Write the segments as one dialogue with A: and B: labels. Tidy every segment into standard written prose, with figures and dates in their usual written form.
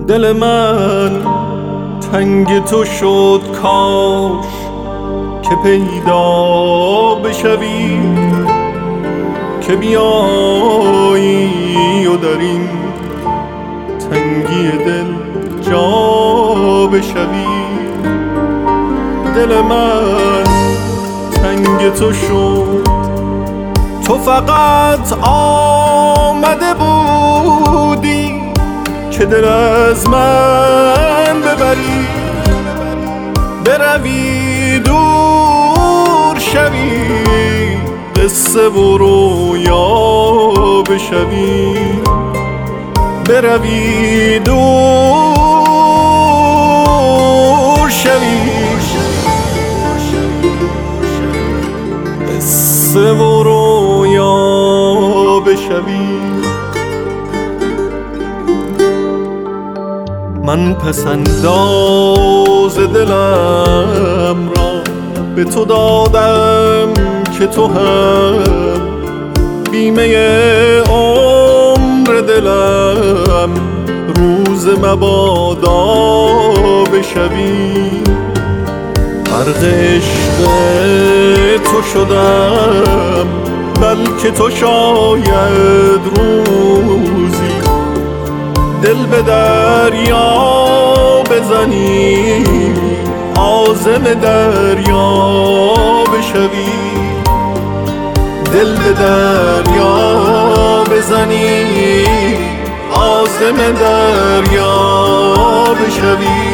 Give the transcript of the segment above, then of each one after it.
A: دل من تنگ تو شد، کاش که پیدا بشوی، که بیایی و در این تنگی دل جا بشوی. دل من تنگ تو شد، تو فقط آمده بودی که دل از من ببری، بروی دور شوی، قصه و رویا بشوی، بروی دور شوی، قصه و رویا بشوی. من پسنداز دلم را به تو دادم که تو هم بیمه عمر دلم، روز مبادا بشوی. غرق عشق تو شدم، بلکه تو شاید روزی دل به دریا بزنی، عازم دریا بشوی، دل به دریا بزنی، عازم دریا بشوی.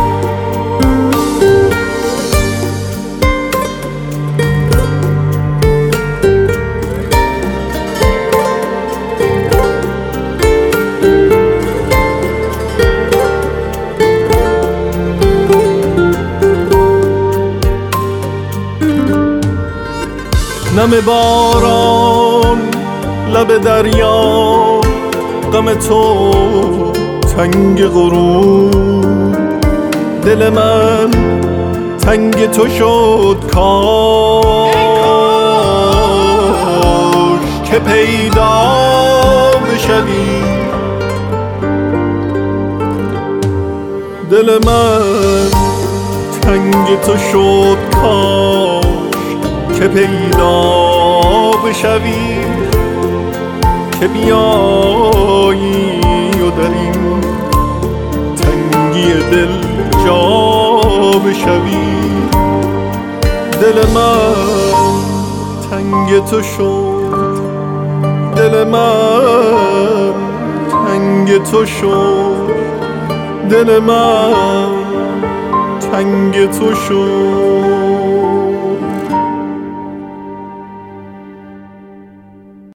A: نم باران لب دریا، غم تو تنگ غروب، دل من تنگ تو شد، کاش که پیدا بشوی. دل من تنگ تو شد، کاش که پیدا بشوی، که بیایی و در این تنگی دل جا بشوی. دل من تنگ تو شد، دل من تنگ تو شد، دل من تنگ تو شد.